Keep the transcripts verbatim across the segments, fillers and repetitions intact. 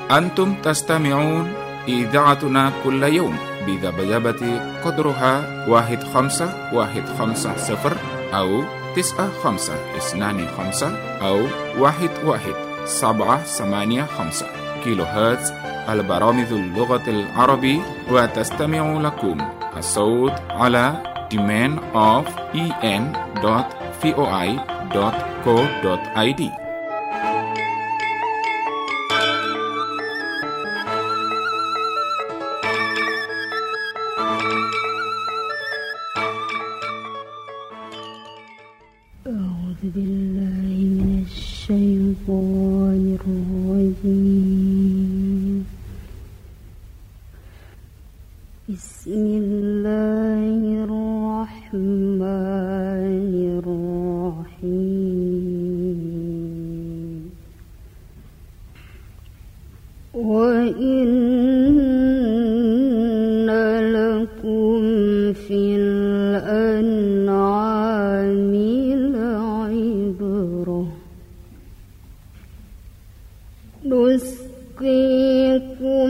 أنتم تستمعون إذاعتنا كل يوم بذبذبة قدرها واحد خمسة واحد خمسة صفر أو تسعة خمسة اثنان خمسة أو واحد واحد سبعة ثمانية خمسة كيلو هرتز. البرامج اللغة العربية، وتستمع لكم الصوت على domain of en dot voi dot co dot id. أعوذ بالله من الشيطان الرجيم. بسم الله الرحمن الرحيم. وإن لكم في الأنعام لعبرة، نسقيكم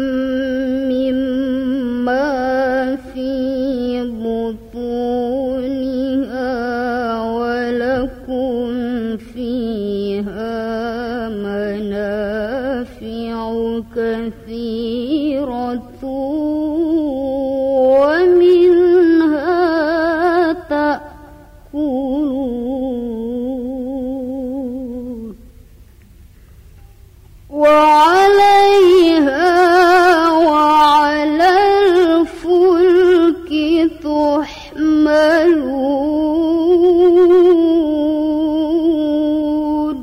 مما في بطونها ولكم فيها منافع كثيرة ومنها تأكلون وعليها وعلى الفلك تحملون.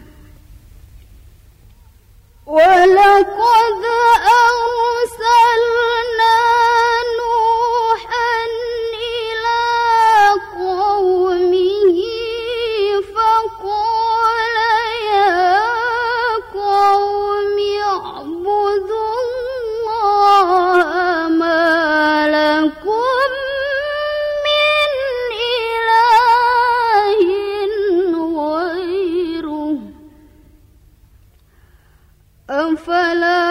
ولقد أرسلنا نوحا إلى قومه فقال يا قوم اعبدوا الله ما لكم من إله غيره أفلا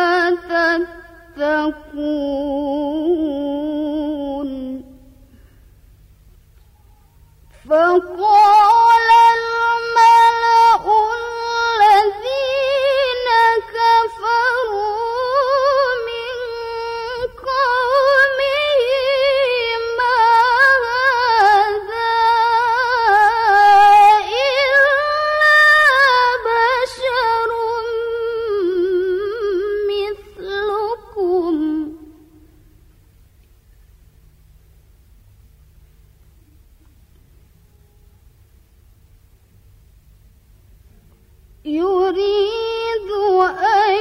تتقون. فقال الملأ الذين كفروا من قومه ما هذا إلا بشر مثلكم يريد أن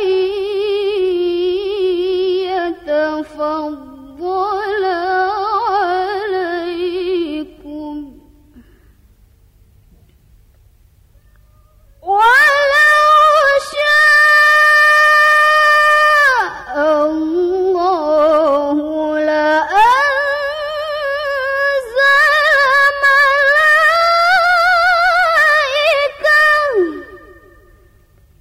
يتفضل عليكم ولو شاء الله لأنزل ملائكة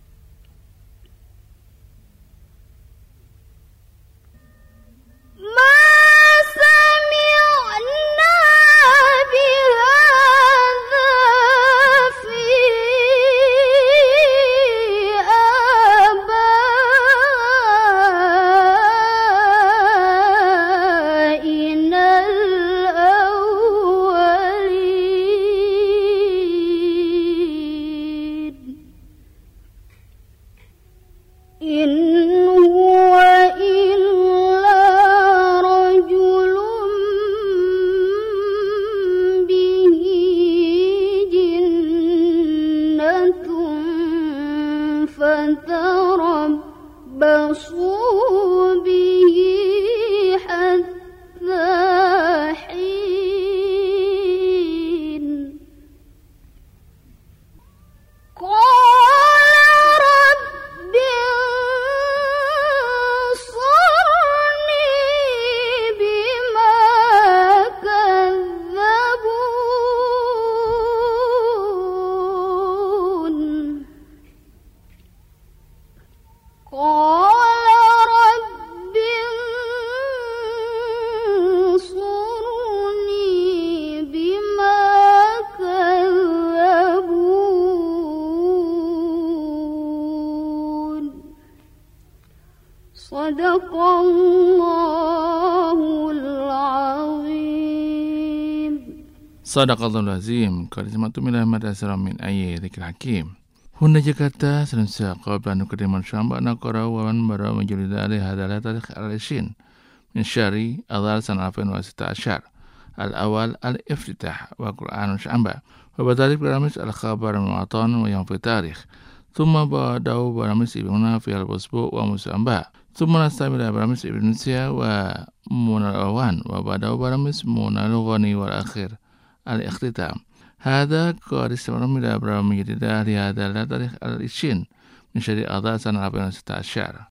Sadaqallahul azim. Qad sama'tu madasara min ayatil hakim. Hunda Jakarta senantiasa qabla nukriman syamba naqara wa man bara majulida ali hadalah tarikh al-ishin min syari adhar sana alfin wa sita ashar. Al-awal al-iftitah wa Qur'an syamba. Wa badalik baramis al-khabar al-mu'atan wa yang fi tarikh. Thumma ba'dahu baramis ibnuna fi al-busbu wa musamba. Thumma nastamila baramis ibnusia wa munal awan wa ba'dahu baramis munal ghani wal akhir. Al-ikhtitam. هذا قد استمر من أبرام جديدة لهذا لا تاريخ العشرين من شهر آذار سنة ألفين وستة عشر.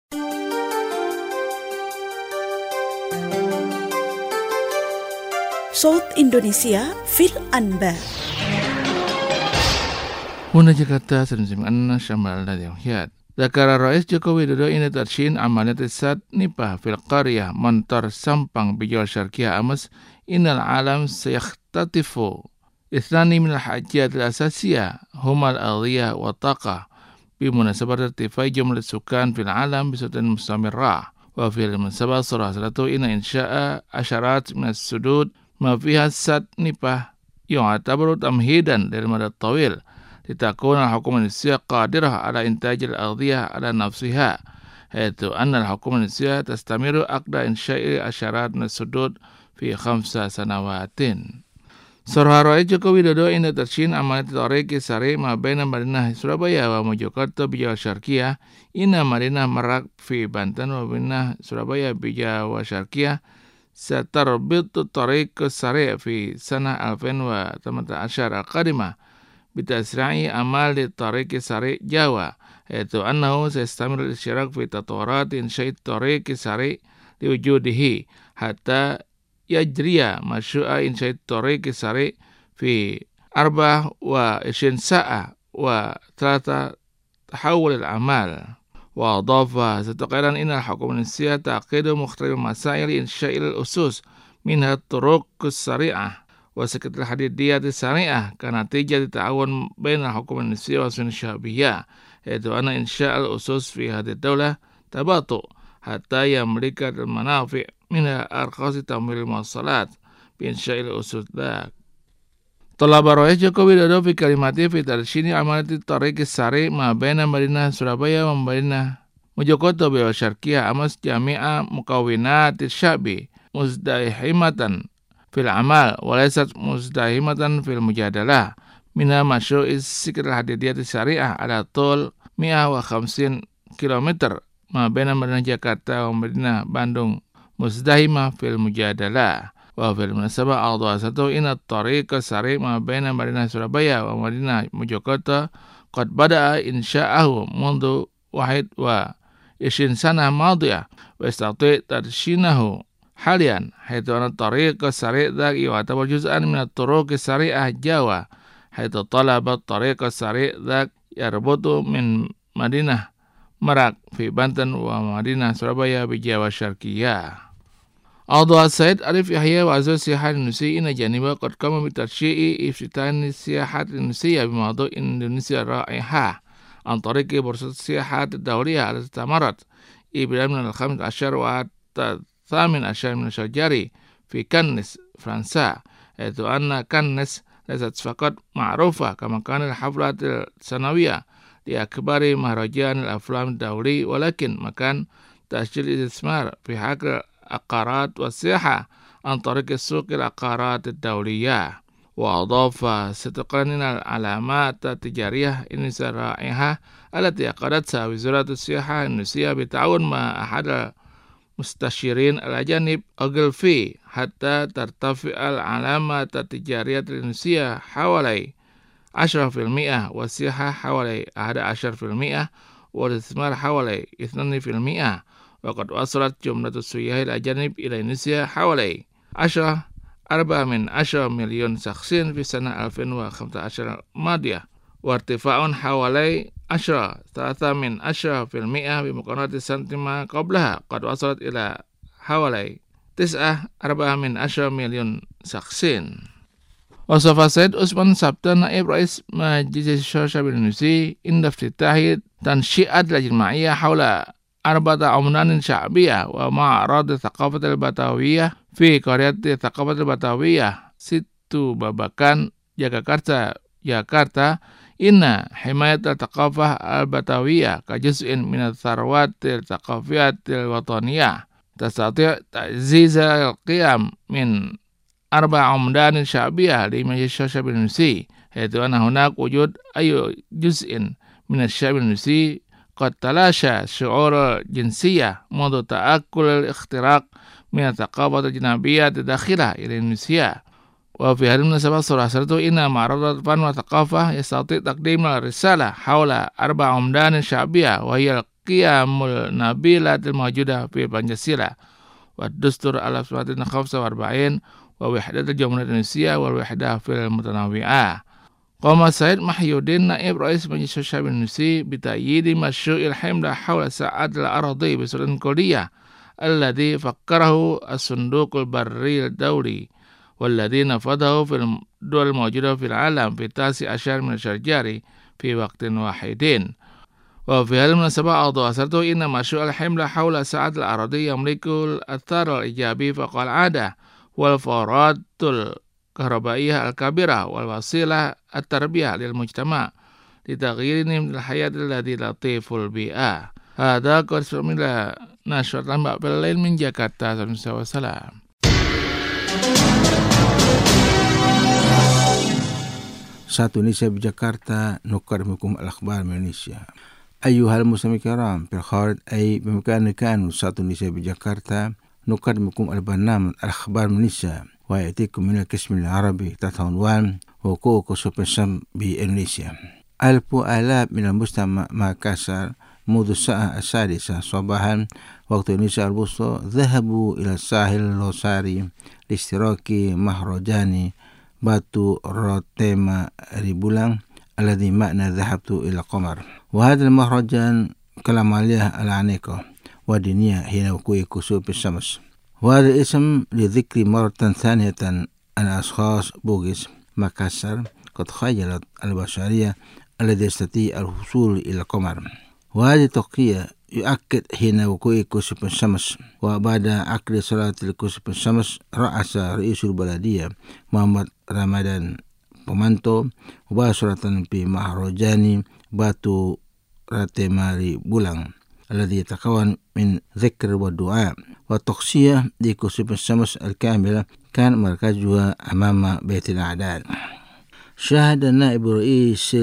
صوت إندونيسيا في الأنباء. هنا جاكرتا سنسمع أن شمال الذي ذكر الرئيس جوكو ويدودو إن ترشين عملية السد نباه في القرية منطر سامبang بجوار شرقية أمس إن العالم سيختطف اثنان من الحاجات الأساسية هما الأغذية والطاقة بمناسبة ارتفاع جملة السكان في العالم بصورة مستمرة. وفي المناسبة صراحة إن إنشاء عشرات من السدود ما فيها السد نباه يعتبر تمهيدا للمدى الطويل لتكون الحكومة الإندونيسية قادرة على إنتاج الأغذية على نفسها، حيث أن الحكومة الإندونيسية تستمر عقد إنشاء عشرات من السدود في خمس سنوات. Saudara Roy Joko Widodo ini tersin amanat Torek Sari Mabena Madinah Surabaya wa Mojokerto Bija Syarkiyah ina Madinah Merak fi Banten wa Madinah Surabaya Bija wa Syarkiyah satarbit Torek Sari fi sana alfin wa tamata asyar al-qadimah bitasra'i amal di Torek Sari Jawa, yaitu annahu sayastamir al-isyarak fi tatawarat insya'id Torek Sari liwujudihi hatta yajriya masyu'a insya'id Torek Sari fi arbah wa ishin sa'a wa thalatha tahawul al-amal. Wa adhafa sataqailan inna al-hukum al-Indonesia taqidu mukhtalif masail insya'il usus minha turuq as-sari'ah wa sakat al-hadidiyat as-sari'ah kana tijah ta'awun bain al-hukum al-Indonesia wa sunnah syabiyah, yaitu anna insya'al usus fi hadhihi ad-daulah tabatu hatta yamlika al-manafi' minha arqasi tamwil al-muwassalat bi insya'il usus dak. Talaba Roy Joko Widodo fi kalimati fi tarshini amalati Torek Sari ma baina Madinah Surabaya wa Madinah Mojokerto bi Syarkiyah amas jami'a mukawinat syabi muzdahimatan fil amal wa laysat muzdahimatan fil mujadalah minha masyu'is sikr al-hadidiyat syariah ala tul mi'ah wa khamsin kilometer ma baina Madinah Jakarta wa Madinah Bandung muzdahimah fil mujadalah. Wa fil munasabah a'dha satu ina Torek Sari ma baina Madinah Surabaya wa Madinah Mojokerto qad bada'a insya'ahu mundu wahid wa ishin sanah madiyah wa istati tarshinahu halian haitsu anna Torek Sari dak yu'tabar juz'an min at-turuq as-sari'ah Jawa haitsu talaba Torek Sari dak yarbutu min Madinah Merak fi Banten wa Madinah Surabaya bi Jawa Syarkiyah. Adha Said Arif Yahya wa Azul Siyahat Indonesia ina janiba qad qama bi tarsyi'i iftitani siyahat Indonesia bi mawdu' Indonesia ra'iha an tariqi bursat siyahat ad-dawliyah allati tamarat ibran min al-khamis asyar wa thamin asyar min asyar fi Cannes Fransa, yaitu anna Cannes laysat faqat ma'rufa kama kana al-haflat al-sanawiyah di akbari mahrajan al-aflam ad-dawli walakin makan tasjil istismar fi haqq العقارات والسياحة عن طريق السوق العقارات الدولية. وأضاف ستقنن العلامات التجارية الإندونيسية الرائعة التي عقدتها وزارة السياحة الإندونيسية بالتعاون مع أحد المستشارين الأجانب أوغلفي حتى ترتفع العلامات التجارية الإندونيسية حوالي عشرة بالمئة والسياحة حوالي أحد عشر بالمئة والاستثمار حوالي اثنين بالمئة. وقد وصلت جملة السياح الأجانب إلى إندونيسيا حوالي عشرة أربعة من عشرة مليون شخص في سنة ألفين وخمسة عشر الماضية، وارتفاع حوالي عشرة ثلاثة من عشرة في المئة بمقارنة السنة ما قبلها قد وصلت إلى حوالي تسعة أربعة من عشرة مليون شخص. وصف السيد عثمان سبتا نائب رئيس مجلس الشورى الشعبي الإندونيسي عند افتتاح تنشئة لجنة جماعية حول أربعة عمران شعبية ومعرض الثقافة البدوية في قرية الثقافة البدوية ست Batu Babakan, Yogyakarta, Jakarta, inna himayat al-thaqafah al-batawiyah ka juz'in min al-tharwatil thaqafiyatil wataniyah tastati' ta'ziz al-qiyam min arba' umdan sya'biyah li majlis syab al-Indonesia, yaitu anna hunak wujud ayu juz'in min al-syab al-Indonesia qad talasha syu'ur jinsiyah mundu ta'akkul al-ikhtiraq min al-thaqafah al-janabiyyah dakhila ila Indonesia. Wa fi hadhihi munasabah surah satu inna ma'radat fan wa thaqafah yastati' taqdim al-risalah hawla arba' umdan sya'biyah wa hiya al-qiyamul nabilatil mawjudah fi Pancasila wa dustur al-aswatin khamsa wa arba'in wa wahdatul jamhuriyat Indonesia wal wahdah fil mutanawwi'ah. Qama Said Mahyudin Naib Rais Majlis Syab Indonesia bitayyidi masyru'il himla hawla sa'ad al-aradi bi surat kulliyah alladhi fakkarahu as-sunduqul barri al-dawli walladhi nafadahu fil dual mawjudah fil alam fi tasi asyar min syarjari fi waqtin wahidin. Wa fi hadhihi munasabah awdu asartu inna masyru'il himla hawla sa'ad al-aradi yamlikul athar al-ijabi faqal 'adah wal faratul kahrabaiyah al-kabirah wal wasilah at-tarbiyah lil mujtama' li taghyirin min al-hayat alladhi latiful bi'ah. Hadza qad sumila nashratan ba'dal lain min Jakarta. Wassalam. Satu Indonesia di Jakarta nukarmukum al-akhbar Indonesia. Ayyuhal muslimin kiram fil kharij ay bimakan kanu Satu Indonesia di Jakarta nukarmukum al-barnamij al-akhbar Indonesia wa ya'tikum min al-qism al-arabi tata unwan huquq subsam bi Indonesia. Alfu alaf min al-mustama' Makassar منذ الساعة السادسة صباحا وقت إندونيسيا الوسطى ذهبوا إلى الساحل الوساري لاشتراك مهرجان باتو روتيما ريبولان الذي معنى ذهبت إلى القمر. وهذا المهرجان كالعملية العنيقة ودينية حين وقوع كسوف الشمس. وهذا الاسم لذكر مرة ثانية أن أشخاص بوغيس مكسر قد خيلت البشرية الذي يستطيع الوصول إلى القمر. وهذه التقية يؤكد حين وقوع كسوف الشمس. وبعد عقد صلاة كسوف الشمس رأس رئيس البلدية محمد رمضان Pomanto مباشرة في مهرجان باتو راتيماري بولان الذي يتكون من ذكر والدعاء والتقصية لكسوف الشمس الكاملة كان مركزها أمام بيت الأعداد. شاهد نائب رئيس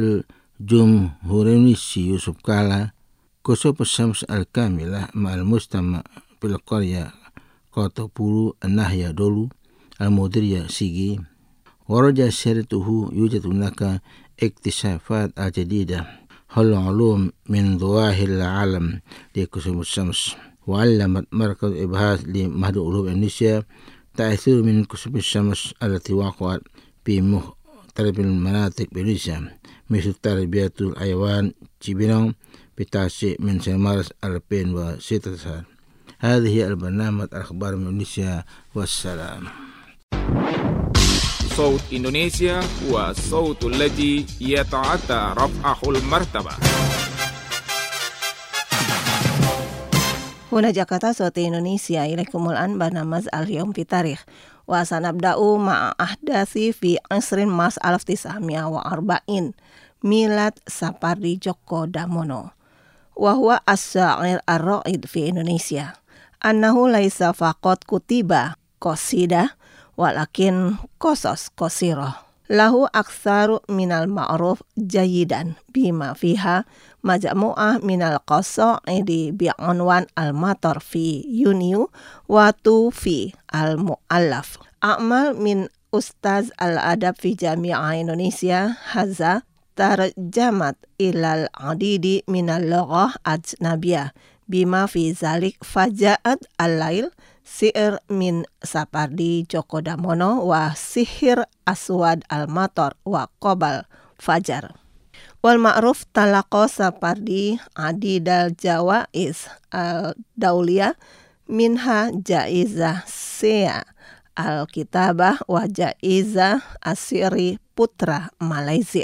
الجمهورية يوسف كالا كسوف الشمس الكاملة مع المجتمع في القرية قاطبولو الناحية دولو المديرية سيجي. ورجع سيرته يوجد هناك اكتشافات جديدة حول العلوم من ظواهر العالم لكسوف الشمس. وعلمت مركز إبحاث لمعهد علوم إندونيسيا تأثير من كسوف الشمس التي وقعت في مختلف المناطق بإندونيسيا مثل تربية الحيوان تشيبينون بتاسع من شهر مارس ألفين وستة عشر. هذه البرنامج الأخبار من إندونيسيا والسلام. صوت إندونيسيا هو الصوت الذي يتعدى رفعه المرتبة. هنا جاكرتا صوت إندونيسيا إليكم الآن برنامج اليوم في تاريخ وسنبدأ مع أحداث في عشرين مارس ألف وتسعمائة وأربعين ميلاد ساباردي جوكو دامونو وهو الشاعر الرائد في إندونيسيا. أنه ليس فقط كتب قصيدة ولكن قصص قصيرة له أكثر من المعروف جيدا بما فيها مجموعة من القصائد بعنوان المطر في يونيو وتوفي المؤلف. أعمال من أستاذ الأدب في جامعة إندونيسيا هذا ترجمت إلى العديد من اللغات الأجنبية بما في ذلك فجاءت الليل سئر من ساباردي جوكو دامونو وسحر أسود المطر وقبل فجر. والمعروف تلقى ساباردي عديد الجوائز الدولية منها جائزة سيا الكتابة وجائزة أسيري بوترا ماليزيا.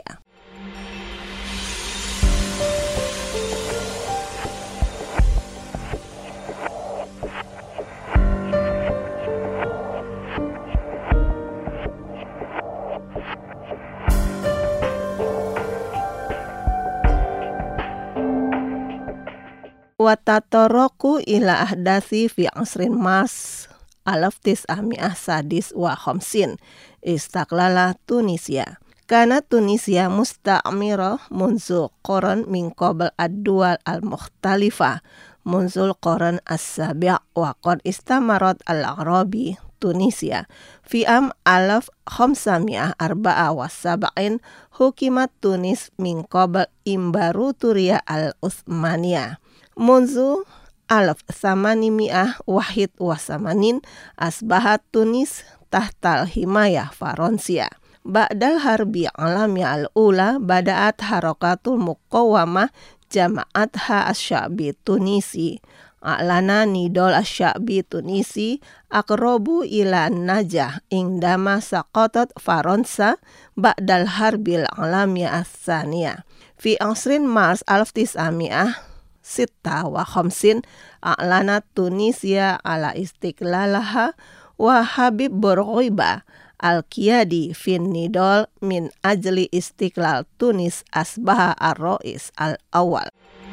Watatoroku ila ahdasi fi asrin mas alaf tis'ami'ah sadis wa khamsin istaklala Tunisia. Kana Tunisia musta'mirah munzul qoran min qabl ad-duwal al-mukhtalifah munzul qoran as-sabi' wa qad istamarat al-Arabi Tunisia fi am alaf khamsami'ah arba'a wa sab'in hukimat Tunis min qabl imbaruturiyah al-Uthmaniyah munzul alaf samanimi'ah wahid wa samanin asbahat Tunis tahtal himayah Faransia. Ba'dal harbi alami al-ula bada'at harakatul muqawamah jama'atha asy-sya'bi Tunisi. A'lana nidol asy-sya'bi Tunisi aqrabu ila najah indama saqatat Faransa ba'dal harbil alami as-saniyah. Fi asrin Mars alaf tis'ami'ah sitta wa khamsin a'lana Tunisia ala istiqlalaha wa Habib Bourguiba Al-Qiyadi fin nidol min ajli istiqlal Tunis asbaha ar-Rais al-awwal.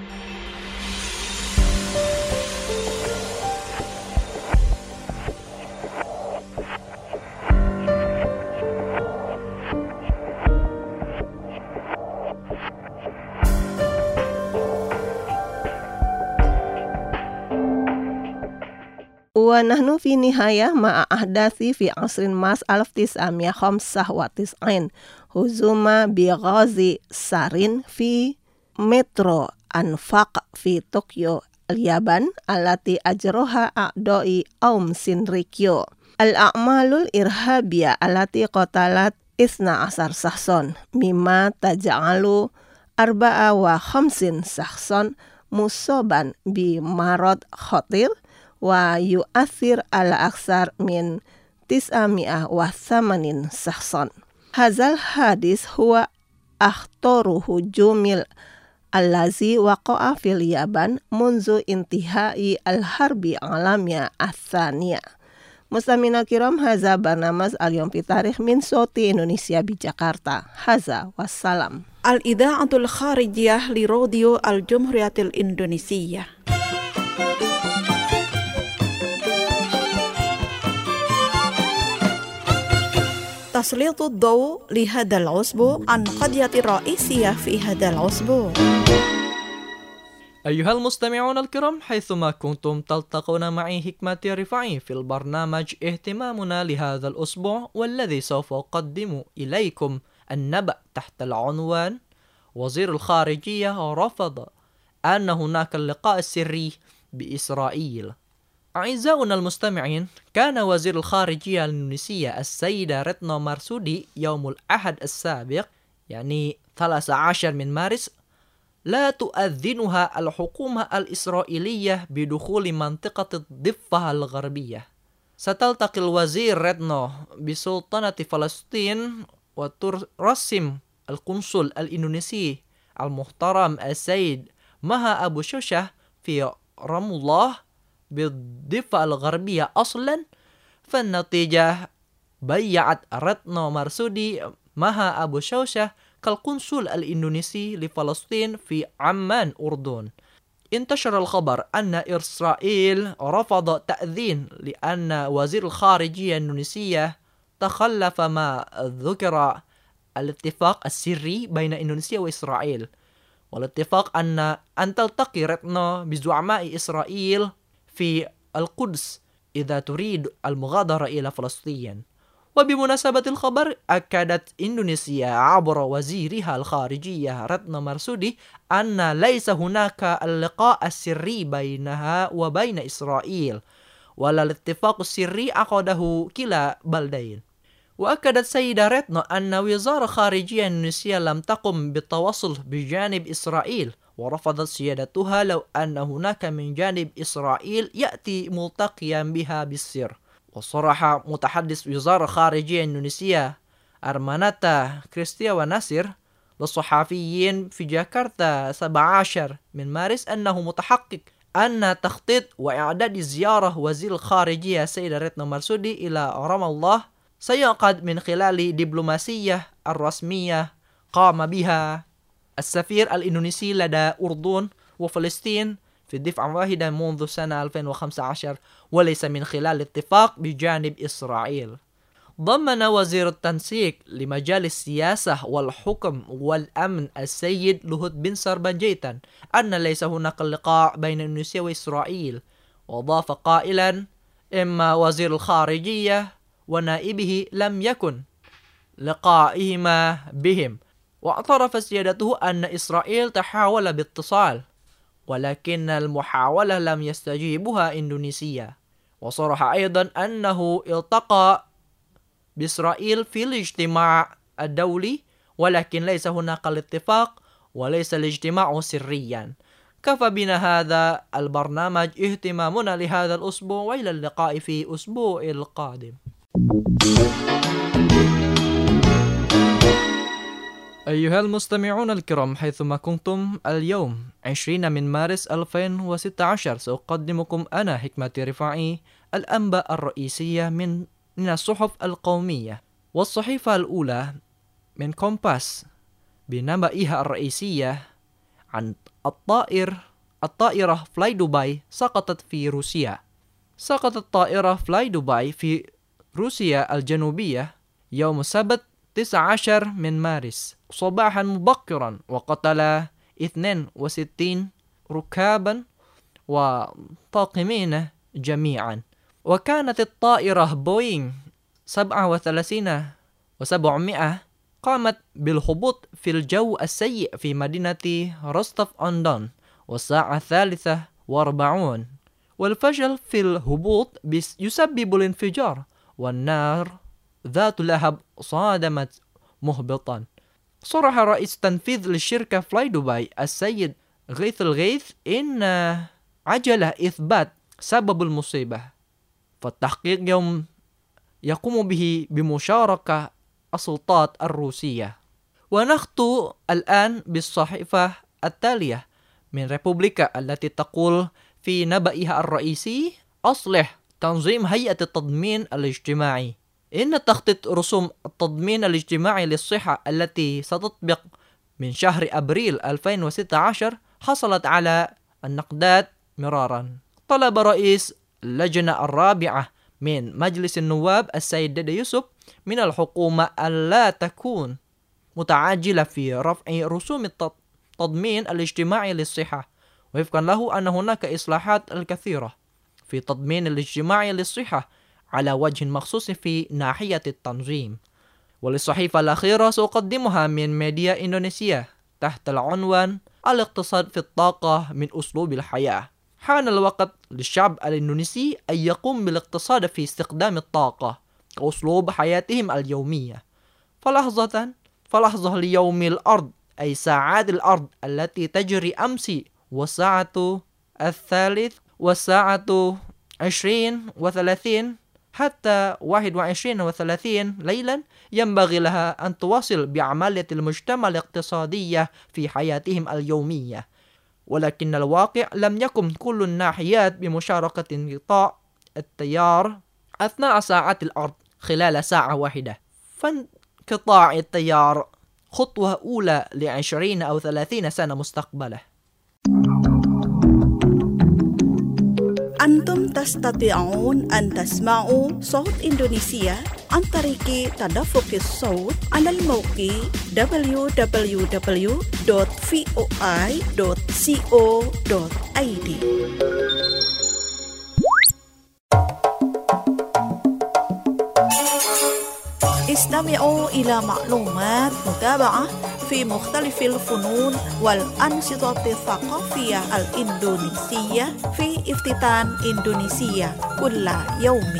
Wa nahnu fi nihayah ma'a ahdathi fi asrin mas alaf tis'ami'ah khamsah wa tis'in huzuma bi ghazi sarin fi metro Anfaq fi Tokyo al-Yaban allati ajroha a'doi Aum Shinrikyo al-a'malul irhabiyah allati qatalat isna asar sahson mimma taja'alu arba'a wa khamsin sahson musoban bi marad khatir wa yu'athir ala aksar min tis'ami'ah wa thamanin sahson. Hazal hadis huwa akhtoru hujumil allazi waqa'a fil Yaban munzu intihai al-harbi alamiyah athaniya. Mustamina kiram haza barnamaz al-yom pitarikh min Soti Indonesia di Jakarta. Haza wassalam. Al-Idha'atul Kharijiyah li Radio Al-Jumhuriyatil Indonesia. تسليط الضوء لهذا الأسبوع عن قضية رئيسية في هذا الأسبوع. أيها المستمعون الكرام، حيثما كنتم تلتقون معي حكمة رفاعي في البرنامج اهتمامنا لهذا الأسبوع، والذي سوف أقدم إليكم النبأ تحت العنوان وزير الخارجية رفض أن هناك اللقاء السري بإسرائيل. أعزائنا المستمعين، كان وزير الخارجية الإندونيسية السيدة رتنو مرسودي يوم الأحد السابق يعني ثلاث عشر من مارس لا تؤذنها الحكومة الإسرائيلية بدخول منطقة الضفة الغربية. ستلتقي الوزير رتنو بسلطنة فلسطين وترسم القنصل الإندونيسي المحترم السيد مها أبو شوشة في رام الله بالضفة الغربية أصلا. فالنتيجة بيعت رتنو مرسودي مها أبو شوشة كالقنصل الإندونيسي لفلسطين في عمان أردن. انتشر الخبر أن إسرائيل رفض تأذين لأن وزير الخارجية الإندونيسية تخلف ما ذكر الاتفاق السري بين إندونيسيا وإسرائيل، والاتفاق أن أن تلتقي رتنو بزعماء إسرائيل في القدس إذا تريد المغادرة إلى فلسطين. وبمناسبة الخبر، أكدت إندونيسيا عبر وزيرها الخارجية رتنو مرسودي أن ليس هناك اللقاء السري بينها وبين إسرائيل، ولا الاتفاق السري عقده كلا بلدين. وأكدت سيدة رتنو أن وزارة خارجية إندونيسيا لم تقم بالتواصل بجانب إسرائيل، ورفضت سيادتها لو أن هناك من جانب إسرائيل يأتي ملتقيا بها بالسر. وصرح متحدث وزارة خارجية إندونيسيا أرماناتا كريستيواناسير للصحفيين في جاكرتا سبعة عشر من مارس أنه متحقق أن تخطيط وإعداد زيارة وزير الخارجية سيدة رتنو مرسودي إلى رام الله سيعقد من خلال دبلوماسية الرسمية قام بها السفير الإندونيسي لدى أردن وفلسطين في دفعة واحدة منذ سنة ألفين وخمسة عشر وليس من خلال اتفاق بجانب إسرائيل. ضمن وزير التنسيق لمجال السياسة والحكم والأمن السيد لوهوت بن سربنجيتان أن ليس هناك لقاء بين إندونيسيا وإسرائيل، وضاف قائلا: إما وزير الخارجية ونائبه لم يكن لقائهما بهم. واعترف سيادته أن إسرائيل تحاول باتصال، ولكن المحاولة لم يستجيبها إندونيسيا. وصرح أيضا أنه التقى بإسرائيل في الاجتماع الدولي، ولكن ليس هناك الاتفاق وليس الاجتماع سريا. كفى بنا هذا البرنامج اهتمامنا لهذا الأسبوع، وإلى اللقاء في أسبوع القادم. أيها المستمعون الكرام، حيثما كنتم، اليوم عشرين من مارس ألفين وستة عشر سأقدمكم أنا حكمتي رفاعي الأنباء الرئيسية من من الصحف القومية. والصحيفة الأولى من كومباس بنبأها الرئيسية عن الطائر الطائرة فلاي دبي سقطت في روسيا. سقطت طائرة فلاي دبي في روسيا الجنوبية يوم السبت تسعة عشر من مارس صباحا مبكرا، وقتل اثنين وستين ركابا وطاقمين جميعا. وكانت الطائرة بوينغ سبعة وثلاثين وسبعمائة قامت بالهبوط في الجو السيء في مدينة روستوف أون دون والساعة الثالثة وأربعون، والفشل في الهبوط يسبب الانفجار، والنار ذات لهب صادمت مهبطا. صرح رئيس تنفيذ للشركة فلاي دبي السيد غيث الغيث إن عجل إثبات سبب المصيبة، فالتحقيق يوم يقوم به بمشاركة السلطات الروسية. ونختم الآن بالصحيفة التالية من ريبوبليكا التي تقول في نبأها الرئيسي: أصلح تنظيم هيئة التضمين الاجتماعي. إن تخطيط رسوم التضمين الاجتماعي للصحة التي ستطبق من شهر أبريل ألفين وستة عشر حصلت على النقدات مرارا. طلب رئيس اللجنة الرابعة من مجلس النواب السيد ديدا يوسف من الحكومة ألا تكون متعجلة في رفع رسوم التضمين الاجتماعي للصحة، وفقا له أن هناك إصلاحات الكثيرة في التضمين الاجتماعي للصحة على وجه مخصوص في ناحية التنظيم. وللصحيفة الأخيرة سأقدمها من ميديا إندونيسيا تحت العنوان: الاقتصاد في الطاقة من أسلوب الحياة. حان الوقت للشعب الإندونيسي أن يقوم بالاقتصاد في استخدام الطاقة كأسلوب حياتهم اليومية. فلحظة فلحظة ليوم الأرض، أي ساعات الأرض التي تجري أمس، والساعة الثالث والساعة عشرين وثلاثين حتى واحد وعشرين وثلاثين ليلا، ينبغي لها أن تواصل بعملية المجتمع الاقتصادية في حياتهم اليومية. ولكن الواقع لم يكن كل الناحيات بمشاركة انقطاع التيار أثناء ساعات الأرض خلال ساعة واحدة. فانقطاع التيار خطوة أولى لعشرين أو ثلاثين سنة مستقبله. أنتم تستطيعون أن تسمعوا صوت إندونيسيا عن طريق تدفق الصوت على الموقع دبليو دبليو دبليو دوت فوي دوت كو دوت اي دي. استمعوا إلى معلومات متابعة في مختلف الفنون والأنشطة الثقافية الإندونيسية في افتتان إندونيسيا كل يوم.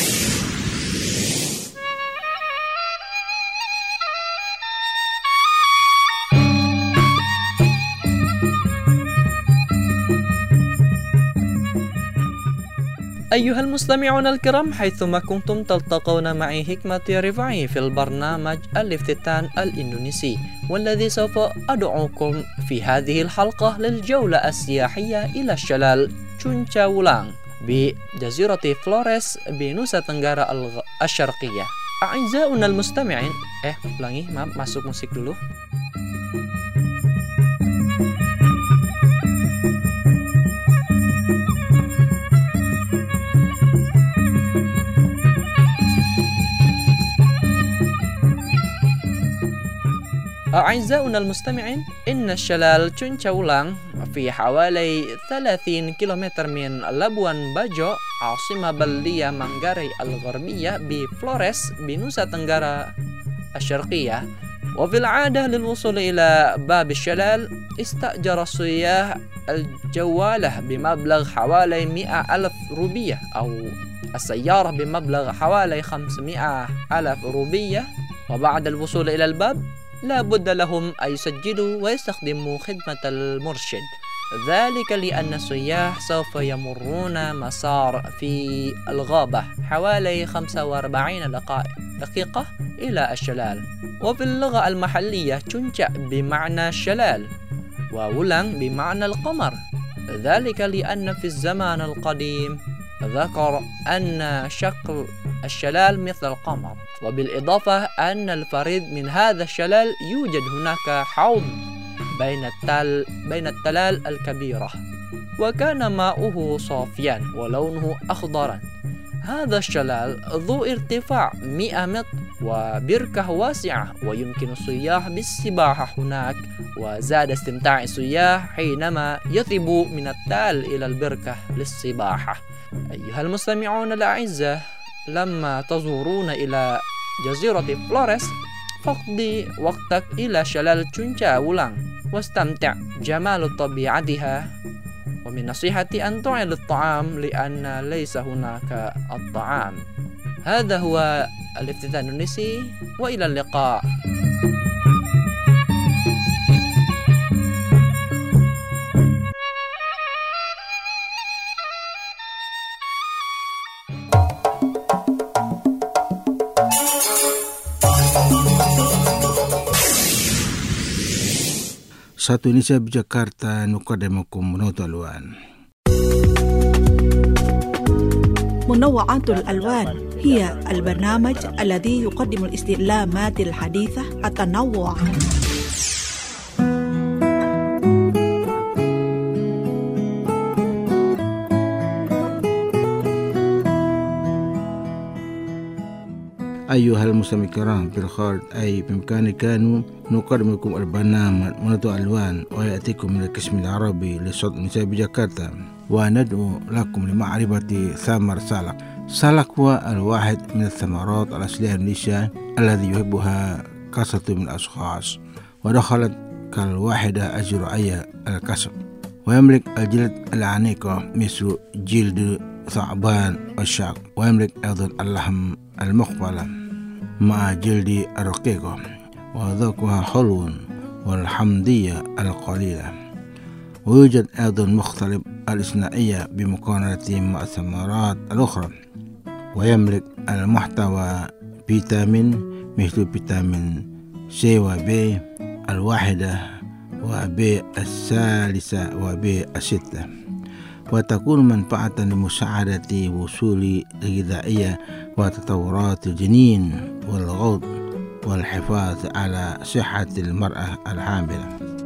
أيها المستمعون الكرام، حيثما كنتم تلتقون معي حكمتي رفاعي في البرنامج الافتتان الإندونيسي، والذي سوف أدعوكم في هذه الحلقة للجولة السياحية إلى الشلال تشونشاولانغ بجزيرة فلوريس بنوسا تنggara الشرقية. أعزائنا المستمعين، eh ulangi, maaf, masuk musik dulu. أعزائنا المستمعين، إن الشلال تشونشاولانغ في حوالي ثلاثين كيلومتر من لابوان باجو، عاصمة بلدية مانغاري الغربية بفلوريس بنوسا تنغارا الشرقية. وفي العادة للوصول إلى باب الشلال استأجر السياح الجوالة بمبلغ حوالي مئة ألف روبية أو السيارة بمبلغ حوالي خمسمئة ألف روبية. وبعد الوصول إلى الباب لا بد لهم أن يسجلوا ويستخدموا خدمة المرشد، ذلك لأن السياح سوف يمرون مسار في الغابة حوالي خمسة وأربعين دقيقة إلى الشلال. وفي اللغة المحلية تشونشا بمعنى الشلال وولانغ بمعنى القمر، ذلك لأن في الزمان القديم ذكر أن شكل الشلال مثل القمر. وبالإضافة أن الفريد من هذا الشلال يوجد هناك حوض بين التل بين التلال الكبيرة، وكان ماؤه صافيا ولونه أخضرا. هذا الشلال ذو ارتفاع مئة متر وبركة واسعة، ويمكن السياح بالسباحة هناك. وزاد استمتاع السياح حينما يذهبوا من التل إلى البركة للسباحة. أيها المستمعون الأعزاء، لما تزورون إلى جزيرة فلوريس فاقضي وقتك إلى شلال تشونشاولانغ واستمتع جمال طبيعتها. ومن نصيحتي أن تعيد الطعام لأن ليس هناك الطعام. هذا هو الافتتاح التونسي، وإلى اللقاء. Satu Indonesia Jakarta نقدمكم منوط الألوان. منوعات الألوان هي البرنامج الذي يقدم الاستعلامات الحديثة التنوع. أيها المستمعين الكرام، في الخارج أي بإمكان كانوا نقدم لكم البرنامج منوط الألوان، ويأتيكم من القسم العربي لصوت النساء بجاكرتا، وندعو لكم لمعرفة ثمر سالك. سالك هو الواحد من الثمرات الأصلية الإندونيسية الذي يحبها كثرة من الأشخاص، ودخلت كالواحدة الزراعية الكسب، ويملك الجلد العنيقة مثل جلد ثعبان والشاك، ويملك أيضا اللحم المقبلة مع جلد الرقيقة، وذوقها حلو والحمضية القليلة. ويوجد أيضا مختلف الإثنائية بمقارنة مع الثمرات الأخرى، ويملك المحتوى فيتامين مثل فيتامين سي وبي الواحدة وبي الثالثة وبي الستة، وتكون منفعة لمساعدة وصول الغذائية وتطورات الجنين والغوض والحفاظ على صحة المرأة الحاملة.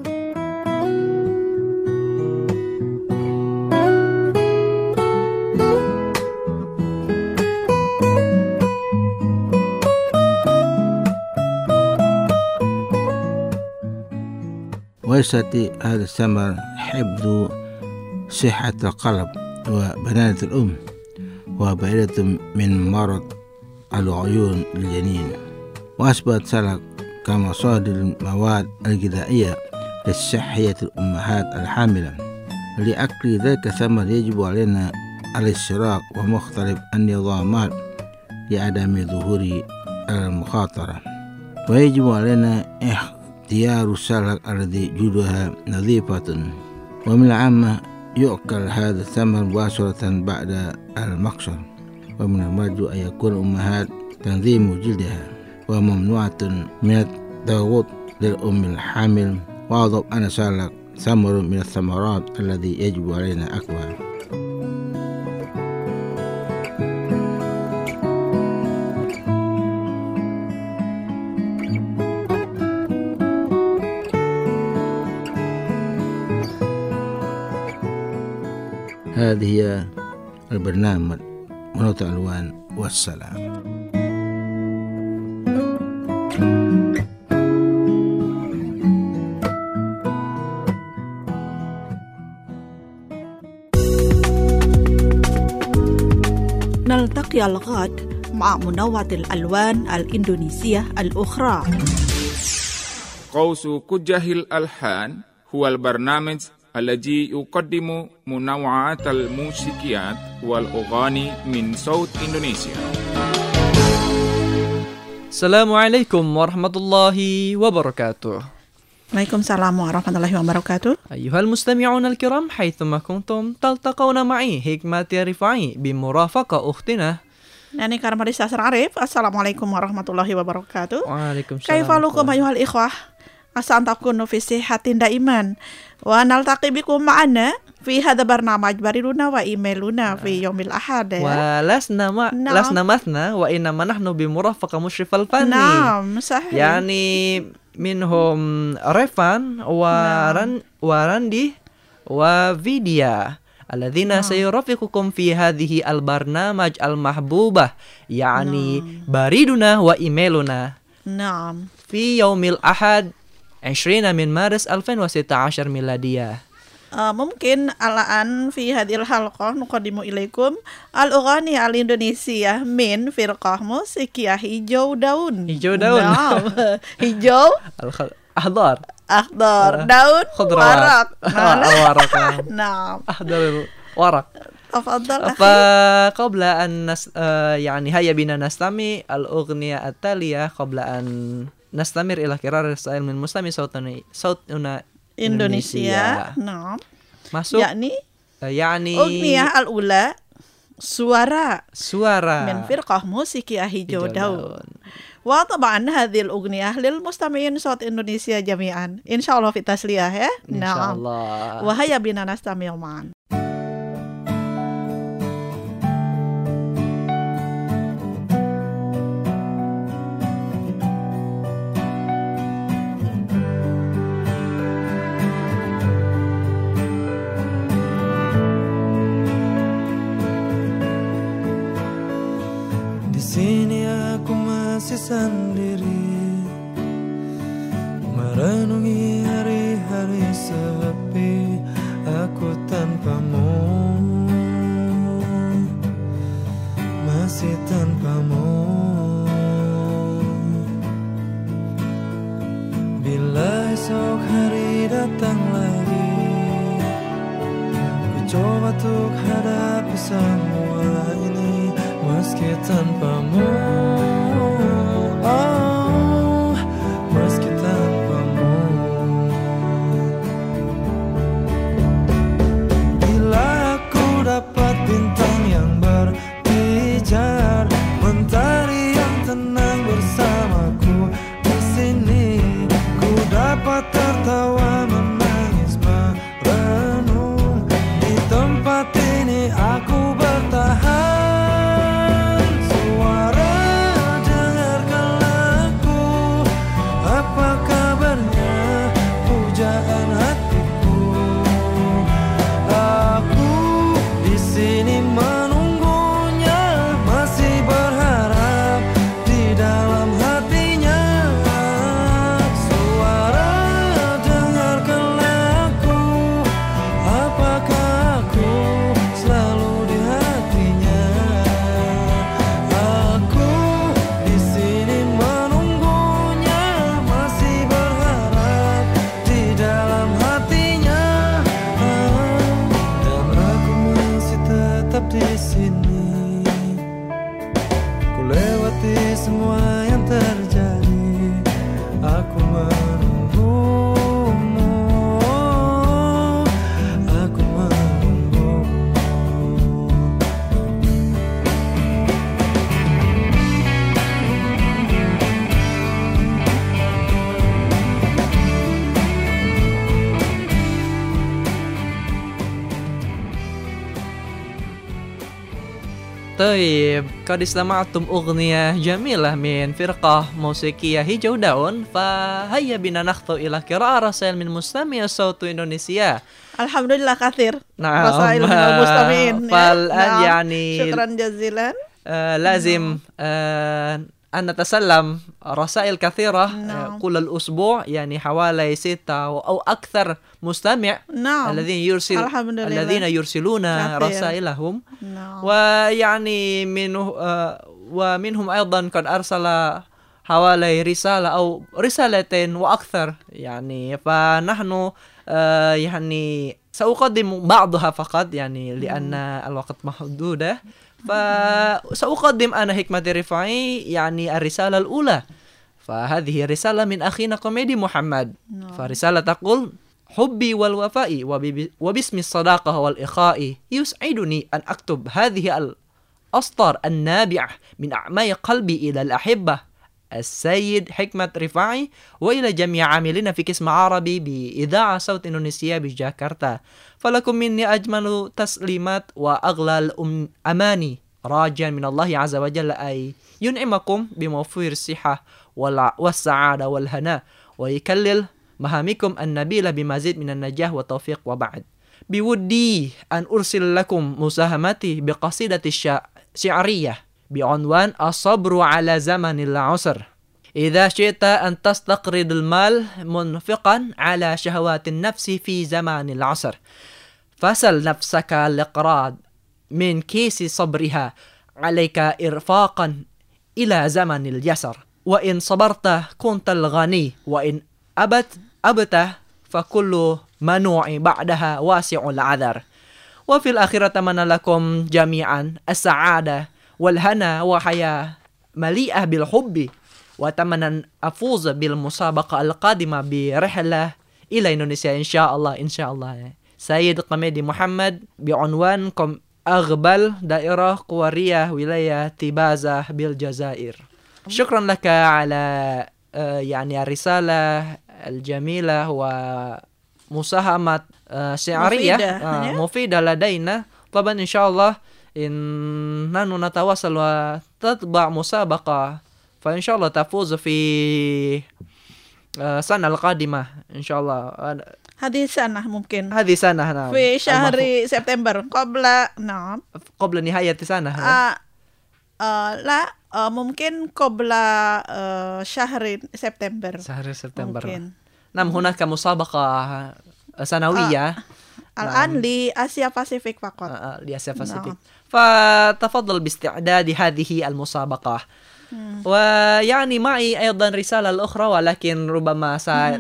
ويستطيع هذا الثمر حفظ صحة القلب وبنانة الأم، وبعيدة من مرض العيون للجنين. وأثبت سلك كمصادر المواد الغذائية للصحية الأمهات الحاملة. لأكل ذلك الثمر يجب علينا الاشتراك ومختلف النظامات لعدم ظهور المخاطرة، ويجب علينا اختيار السلك الذي جودها نظيفة. ومن العامة يؤكل هذا الثمر مباشرة بعد المكسر، ومن المرجو أن يكون الأمهات تنظيم جلدها وممنوعة من الضغط للأم الحامل. وأضف أن سلك ثمر من الثمرات الذي يجب علينا أكلها. هذه هي البرنامج منوط الألوان، والسلام. نلتقي الغد مع منوعة الألوان الإندونيسية الأخرى. قوس كجه الألحان هو البرنامج الذي يقدم منوعات الموسيقيات والأغاني من صوت إندونيسيا. Assalamualaikum warahmatullahi wabarakatuh. Waalaikumsalam warahmatullahi wabarakatuh. أيها المستمعون الكرام حيثما كنتم تلتقون معي حكمة رفاعي بمرافقة أختنا Nani Karmadi Sasar Arif. Assalamualaikum warahmatullahi wabarakatuh. Waalaikumsalam. Kaifalukum ayuhal ikhwah. Asa an takunu fi sihatin daiman. Wa naltaqi bikum ma'ana fi hadha barnamaj bariduna wa emailuna fi yaumil ahad. ولسنا ما نعم. لسنا مثنى وإنما نحن بمرافقة مشرف الفني. نعم صحيح. يعني منهم ريفان ورن ورندي وفيديا الذين نعم. سيرافقكم في هذه البرنامج المحبوبة يعني بريدنا وإيميلنا نعم. في يوم الأحد عشرين من مارس ألفين وستة عشر ميلادية. Uh, mungkin alaan fi hadil halqah nuqaddimu ilaikum al-ughani al-Indonesia min firqah musikiyah hijau daun. Hijau daun. Nah, hijau أخضر akhdar daun warak. الورق Nah, أخضر الورق. tafadhal akhi. فقبل أن نس... آه يعني هيا بنا نستمع الأغنية التالية قبل أن نستمر إلى قراءة رسائل من مستمع صوتنا صوتنا Indonesia. Nah, masuk yakni uh, yani Ugniyah al-ula suara suara min firqah musikiyah hijau Hijau daun. Wa taban hadhil ugniyah lil mustami'in saut Indonesia jami'an. Insyaallah fi tasliyah ya. Nah. Insyaallah. Wa hayya bina nastami'u ma'an. Sini aku masih sendiri merenungi hari-hari sepi aku tanpamu, masih tanpamu. Bila esok hari datang lagi, ku coba untuk hadapi semua ini meski tanpamu, oh, meski tanpamu. Bila aku dapat bintang yang berpijar, mentari yang tenang bersamaku di sini, ku dapat tertawa menangis merenung. Di tempat ini aku bertahan. طيب قد استمعتم أغنية جميلة من فرقة موسيقية هيجو داون فهيا بنا نخطو إلى قراءة رسائل من مستمع صوت إندونيسيا. Alhamdulillah kathir. نعم رسائل من المستمعين. فالآن نعم. يعني شكرا جزيلا. آه لازم آه أن نتسلم رسائل كثيرة نعم. كل الأسبوع، يعني حوالي ستة أو أكثر مستمع نعم. الذين يرسل الحمد لله. الذين يرسلون كثير. رسائلهم. نعم. ويعني منه آه، ومنهم أيضا قد أرسل حوالي رسالة أو رسالتين وأكثر، يعني فنحن آه، يعني سأقدم بعضها فقط، يعني لأن الوقت محدودة، فسأقدم أنا حكمة رفاعي يعني الرسالة الأولى. فهذه رسالة من أخينا كوميدي محمد. فرسالة تقول: حبي والوفاء وباسم الصداقة والإخاء يسعدني أن أكتب هذه الأسطر النابعة من أعماق قلبي إلى الأحبة السيد حكمة رفاعي وإلى جميع عاملين في قسم عربي بإذاعة صوت إندونيسيا بجاكرتا. فلكم مني أجمل تسليمات وأغلى الأماني، راجيا من الله عز وجل أن ينعمكم بموفور الصحة والسعادة والهناء، ويكلل مهامكم النبيلة بمزيد من النجاح والتوفيق. وبعد، بودي أن أرسل لكم مساهمتي بقصيدة شعرية بعنوان الصبر على زمن العسر. إذا شئت أن تستقرض المال منفقا على شهوات النفس في زمان العسر، فسل نفسك الإقراض من كيس صبرها عليك إرفاقا إلى زمن اليسر. وإن صبرت كنت الغني، وإن أبت أبت فكل منوع بعدها واسع العذر. وفي الآخرة أتمنى لكم جميعا السعادة والهنا وحياة مليئة بالحب، وأتمنى أن أفوز بالمسابقة القادمة برحلة إلى إندونيسيا إن شاء الله. إن شاء الله. سيد كوميدي محمد بعنوان أغبل دائرة قوارية ولاية تبازة بالجزائر. شكرا لك على يعني الرسالة الجميلة ومساهمة شعرية مفيدة, مفيدة لدينا. طبعا إن شاء الله إن نحن نتواصل وتطبع مسابقة، فإن شاء الله تفوز في السنة القادمة إن شاء الله. هذه سنة ممكن هذه سنة نعم. في شهر سبتمبر قبل نعم قبل نهاية سنة. آه آه لا آه ممكن قبل آه شهر سبتمبر. شهر سبتمبر ممكن. نعم. هناك مسابقة سنوية آه. الآن لآسيا باسيفيك فقط. آه لآسيا باسيفيك. نعم. فتفضل باستعداد هذه المسابقة. ويعني معي أيضا رسالة الأخرى، ولكن ربما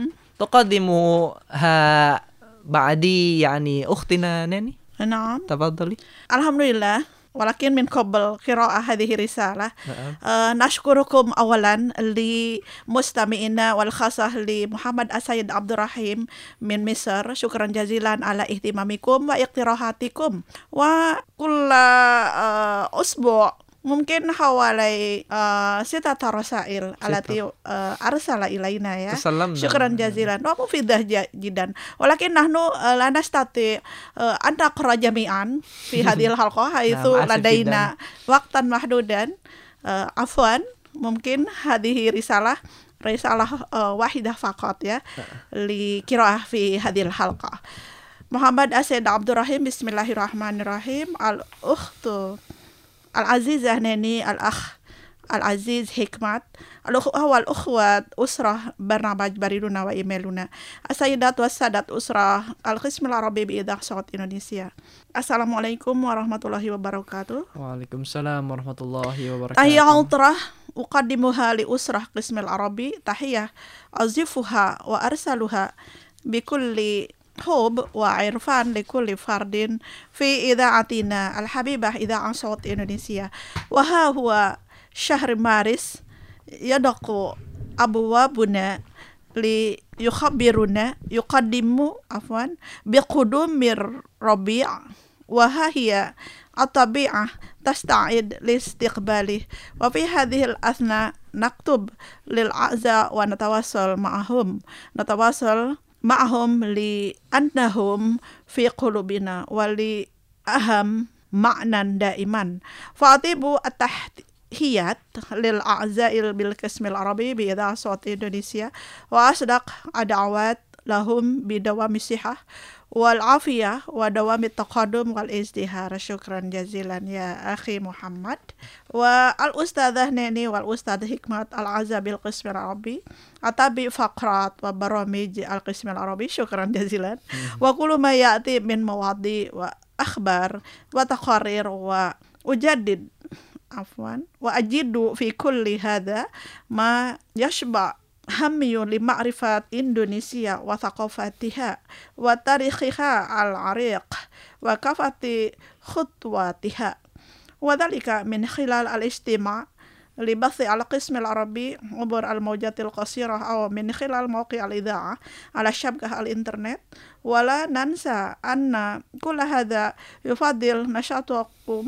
ستقدمها بعدي يعني أختنا ناني. نعم تفضلي. الحمد لله. ولكن من قبل قراءة هذه الرسالة آه نشكركم أولا لمستمعينا والخاصة لمحمد السيد عبد الرحيم من مصر. شكرا جزيلا على اهتمامكم واقتراحاتكم. وكل آه أسبوع ممكن حوالي آه ستة رسائل التي آه أرسل إلينا يا. تسلمنا. شكرا جزيلا ومفيدة جدا. ولكن نحن آه لا نستطيع آه أن نقرأ جميعا في هذه الحلقة حيث لدينا وقتا محدودا. آه عفوا ممكن هذه رسالة رسالة آه واحدة فقط يا لقراءة في هذه الحلقة. محمد السيد عبد الرحيم. بسم الله الرحمن الرحيم. الأخت العزيزة ناني، الأخ العزيز حكمت، هو الأخوة أسرة برنامج بريدنا وإيميلنا، السيدات والسادة أسرة القسم العربي بإذاعة صوت إندونيسيا. السلام عليكم ورحمة الله وبركاته. وعليكم السلام ورحمة الله وبركاته. تحية عطرة أقدمها لأسرة قسم العربي، تحية أضيفها وأرسلها بكل حب وعرفان لكل فرد في إذاعتنا الحبيبة إذاعة صوت إندونيسيا. وها هو شهر مارس يدق أبوابنا ليخبرنا يقدم عفوا بقدوم الربيع، وها هي الطبيعة تستعد لاستقباله. وفي هذه الأثناء نكتب للأعزاء ونتواصل معهم نتواصل معهم لأنهم في قلوبنا ولأهم معنى دائما. فأطيب التحيات للأعزاء بالقسم العربي بإذاعة صوت إندونيسيا، وأصدق الدعوات lahum bidawami sihah wal afiyah wa dawami taqadum wal izdihar. Syukran jazilan ya akhi Muhammad. Wa al ustadzah Neni wal ustadzah Hikmat al azabil qism al arabi atabi faqrat wa baramij al qism al arabi. Syukran jazilan. Wa kullu ma ya'ti min mawadi wa akhbar wa taqarir wa ujaddid afwan wa ajidu fi kulli hadha ma yashba hammi li ma'rifat Indonesia wa thaqafatiha wa tarikhiha al-ariq wa kafati khutwatiha wa dhalika min khilal al-istima' li bathi al-qism al-arabi ubur al-mawjatil qasirah aw min khilal mawqi' al-idha'ah ala syabkah al-internet wala nansa anna kulla hadha yufadil nashatukum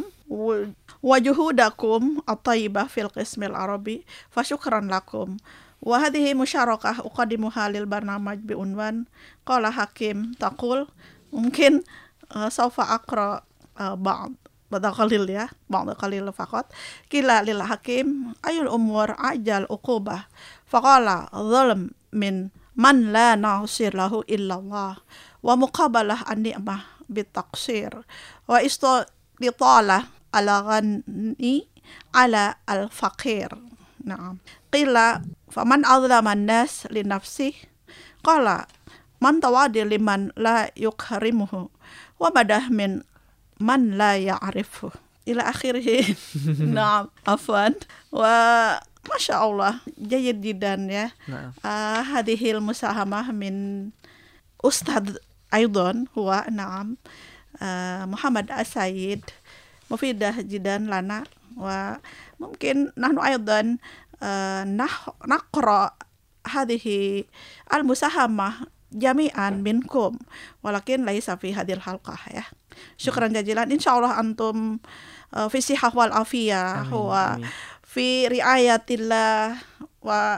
wa juhudakum at-tayyibah fil qism al-arabi fa syukran lakum. Wa hadhihi musyarakah uqadimuha lil barnamaj bi unwan qala Hakim taqul mungkin uh, sawfa aqra uh, ba'd ba'da qalil ya ba'da qalil faqat qila lil Hakim ayul umur ajal uqubah faqala zulm min man la nasir lahu illa Allah wa muqabalah an-ni'mah bit taqsir wa istitalah ala ghani ala al-faqir. Naam. Qila faman azlama an-nas li nafsihi qala man tawadi liman la yukrimuhu wa madah min man la ya'rifu ila akhirih. Naam, afwan wa masya Allah jayyid jiddan ya. Uh, hadhil musahamah min ustad aidan huwa naam uh, Muhammad As-Sayyid mufidah jiddan lana wa mungkin nahnu aidan uh, nah naqra hadhihi al-musahamah jami'an minkum walakin laisa fi hadhil halqah ya. Syukran jazilan. Insyaallah antum uh, fi sihah wal afiyah wa fi riayatillah wa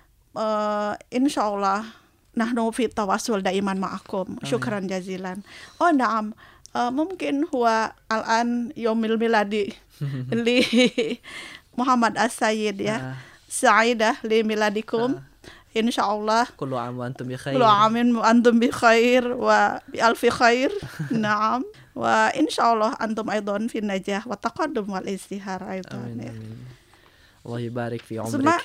uh, insyaallah nahnu fi tawassul daiman ma'akum. Syukran jazilan. Oh na'am. Uh, mungkin huwa al-an yaumil miladi li Muhammad As-Sayyid ya. Sa'idah li miladikum. Insyaallah kullu am wa antum bi khair. Kullu amin wa antum bi khair wa bi alfi khair. Naam. Wa insyaallah antum aidan fi najah wa taqaddum wal izdihar aidan. Allah yubarik fi umrik.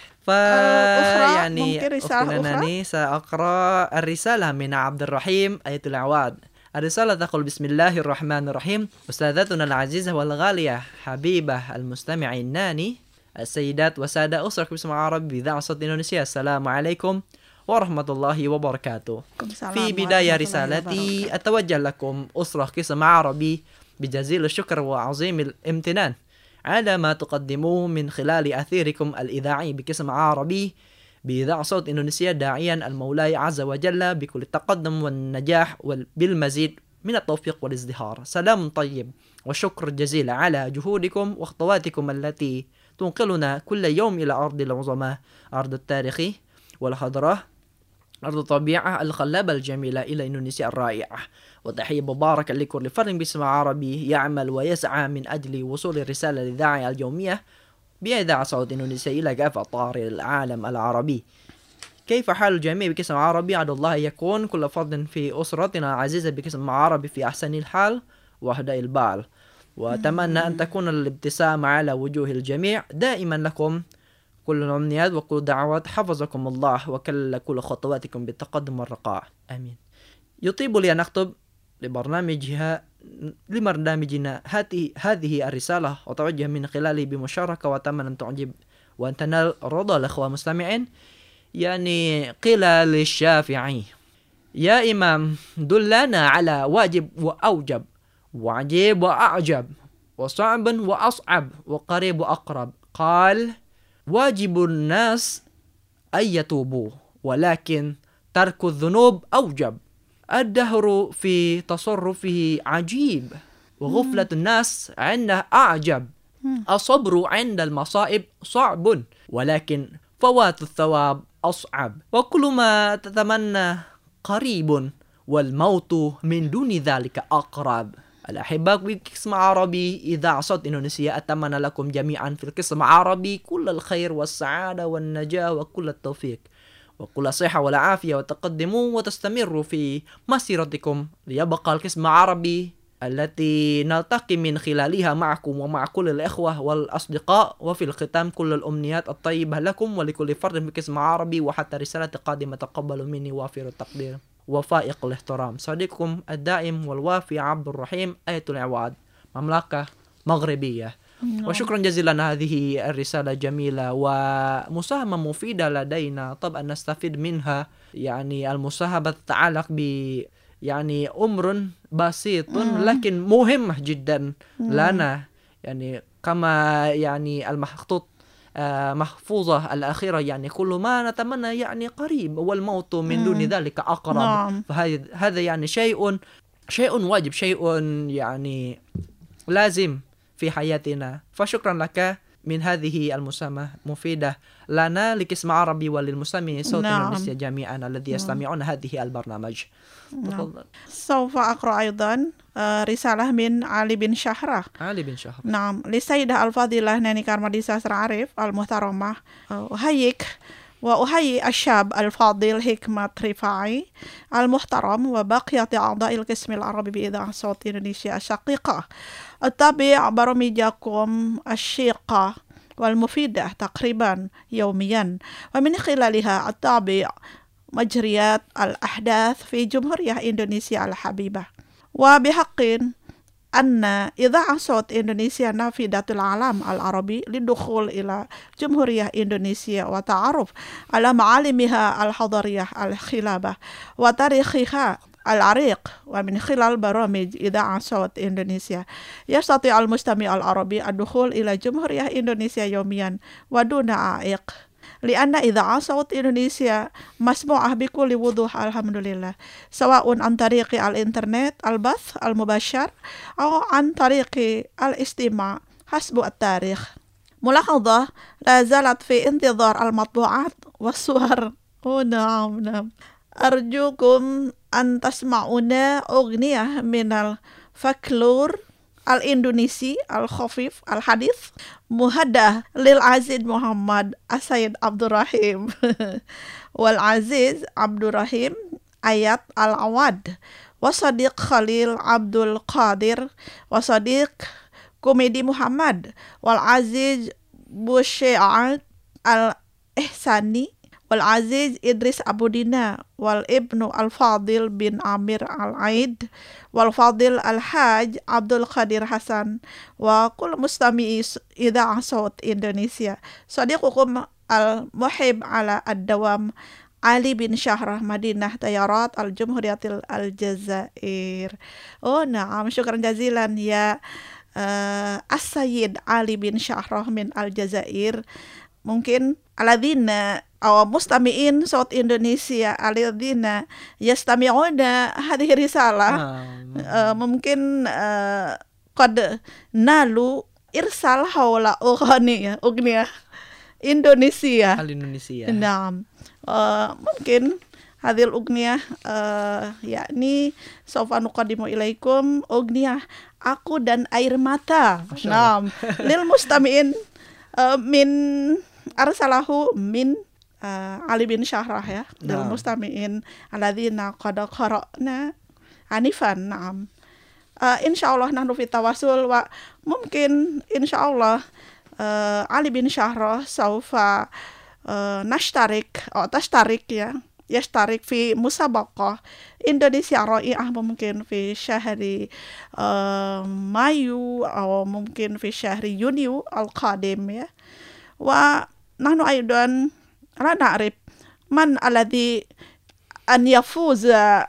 Fa yani ukhtina nani sa'aqra ar-risalah min Abdul Rahim ayatul Awad. الرسالة تقول بسم الله الرحمن الرحيم. أستاذتنا العزيزة والغالية حبيبة المستمع الناني السيدات وسادة أسرة باسم عرب بإذاعة صوت إندونيسيا. السلام عليكم ورحمة الله وبركاته. في بداية رسالتي أتوجه لكم أسرة قسم عربي بجزيل الشكر وعظيم الامتنان على ما تقدموه من خلال أثيركم الإذاعي بقسم عربي بإذاعة صوت إندونيسيا داعيا المولى عز وجل بكل التقدم والنجاح وبالمزيد من التوفيق والازدهار. سلام طيب وشكر جزيل على جهودكم وخطواتكم التي تنقلنا كل يوم إلى أرض العظماء، أرض التاريخ والحضارة، أرض الطبيعة الخلابة الجميلة إلى إندونيسيا الرائعة. وتحية مباركة لكل فرد باسم عربي يعمل ويسعى من أجل وصول الرسالة الإذاعية اليومية بإذاعة صوت إندونيسيا إلى كافة أطار العالم العربي. كيف حال الجميع بقسم عربي؟ عد الله يكون كل فرد في أسرتنا العزيزة بقسم عربي في أحسن الحال وأهدى البال. وأتمنى أن تكون الابتسامة على وجوه الجميع. دائما لكم كل الأمنيات وكل دعوات. حفظكم الله وكل كل خطواتكم بالتقدم والرقاء. آمين. يطيب لي أن أكتب لبرنامجها لبرنامجنا هذه هذه الرسالة وتوجه من خلالي بمشاركة وأتمنى أن تعجب وأن تنال رضا الأخوة المستمعين. يعني قيل للشافعي يا إمام دلنا على واجب وأوجب وعجيب وأعجب وصعب وأصعب وقريب وأقرب. قال واجب الناس أن يتوبوا ولكن ترك الذنوب أوجب. الدهر في تصرفه عجيب وغفلة الناس عنده أعجب. الصبر عند المصائب صعب ولكن فوات الثواب أصعب. وكل ما تتمنى قريب والموت من دون ذلك أقرب. الأحباء بقسم عربي إذاعة صوت إندونيسيا أتمنى لكم جميعا في القسم العربي كل الخير والسعادة والنجاة وكل التوفيق. وكل صحة والعافية وتقدموا وتستمروا في مسيرتكم ليبقى القسم العربي التي نلتقي من خلالها معكم ومع كل الإخوة والأصدقاء. وفي الختام كل الأمنيات الطيبة لكم ولكل فرد في القسم العربي، وحتى رسالة قادمة تقبلوا مني وافر التقدير وفائق الاحترام. صديقكم الدائم والوافي عبد الرحيم آية العواد، مملكة مغربية. وشكرا جزيلا، هذه الرسالة جميلة ومساهمة مفيدة لدينا، طبعا نستفيد منها. يعني المساهمة تتعلق ب يعني أمر بسيط لكن مهم جدا لنا، يعني كما يعني المخطوط محفوظة الأخيرة، يعني كل ما نتمنى يعني قريب والموت من دون ذلك أقرب. نعم. فهذا يعني شيء شيء واجب، شيء يعني لازم في حياتنا. فشكرا لك من هذه المساهمة مفيدة لنا لقسم عربي وللمستمعين صوت نعم. إندونيسيا جميعا الذي يستمعون هذه البرنامج. نعم. سوف أقرأ أيضا رسالة من علي بن شهرة. علي بن شهرة. نعم. للسيدة الفاضلة ناني كارمديسة عارف المحترمة، أحييك وأحيي الشاب الفاضل حكمة رفاعي المحترم وبقية أعضاء القسم العربي بإذاعة صوت إندونيسيا الشقيقة. أتابع برامجكم الشيقة والمفيدة تقريبا يوميا، ومن خلالها أتابع مجريات الأحداث في جمهورية إندونيسيا الحبيبة. وبحق أن إذاعة صوت إندونيسيا نافذة العالم العربي للدخول إلى جمهورية إندونيسيا وتعرف على معالمها الحضارية الخلابة وتاريخها العريق. ومن خلال برامج إذاعة صوت إندونيسيا يستطيع المستمع العربي الدخول إلى جمهورية إندونيسيا يوميا ودون عائق، لأن إذاعة صوت إندونيسيا مسموعة بكل وضوح الحمد لله، سواء عن طريق الإنترنت البث المباشر أو عن طريق الاستماع حسب التاريخ. ملاحظة، لا زالت في انتظار المطبوعات والصور. أوه نعم نعم. أرجوكم أن تسمعونا أغنية من الفلكلور الإندونيسي الخفيف الحديث مهدى للعزيز محمد السيد عبد الرحيم والعزيز عبد الرحيم آيات العواد وصديق خليل عبد القادر وصديق كوميدي محمد والعزيز بوشيعة الإحساني والعزيز إدريس أبو دينا والابن الفاضل بن عامر العيد والفاضل الحاج عبد القادر حسن وكل مستمعي إذاعة صوت إندونيسيا. صديقكم المحب على الدوام علي بن شهرة، مدينة طيارات الجمهورية الجزائر. Oh نعم، شكرا جزيلا يا uh, السيد علي بن شهرة من الجزائر. ممكن الذين أو مستمعين صوت إندونيسيا الذين يستمعون هذه الرسالة uh, ممكن uh, قد نالوا إرسال حول أغنية أغنية إندونيسيا الإندونيسية. نعم. uh, ممكن هذه الأغنية uh, يعني سوف نقدم إليكم أغنية Aku dan Air Mata. نعم. للمستمعين uh, من أرسله من uh, علي بن شهرة يا للمستمعين الذين قد قرأنا عنيفا. نعم. uh, إن شاء الله نحن في تواصل وممكن إن شاء الله uh, علي بن شهرة سوف uh, نشترك أو تشترك يا يشترك في مسابقة إندونيسيا رائعة ممكن في شهر uh, مايو أو ممكن في شهر يونيو القادم يا. ونحن أيضا لا نعرف من الذي أن يفوز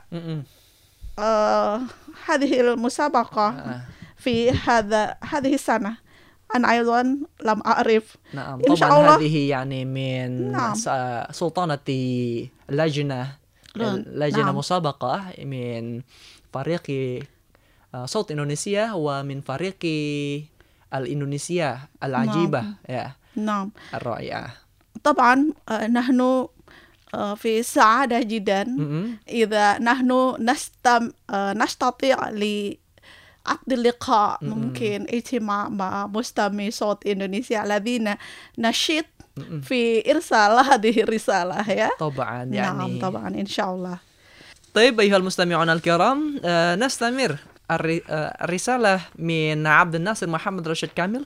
uh, هذه المسابقة في هذا هذه السنة. أنا أيضا لم أعرف. نعم. إن شاء طبعا الله. هذه يعني من نعم. سلطنة لجنة لجنة نعم. مسابقة من فريق صوت إندونيسيا ومن فريق الإندونيسيا العجيبة. نعم. يا نعم. الرائعة. طبعا نحن في سعادة جدا إذا نحن نستم نستطيع لعقد اللقاء ممكن اجتماع مع مستمعي صوت إندونيسيا الذين نشيط في إرسال هذه الرسالة يا طبعا نعم يعني طبعا إن شاء الله. طيب أيها المستمعون الكرام، آه نستمر الر- آه الرسالة من عبد الناصر محمد رشيد كامل،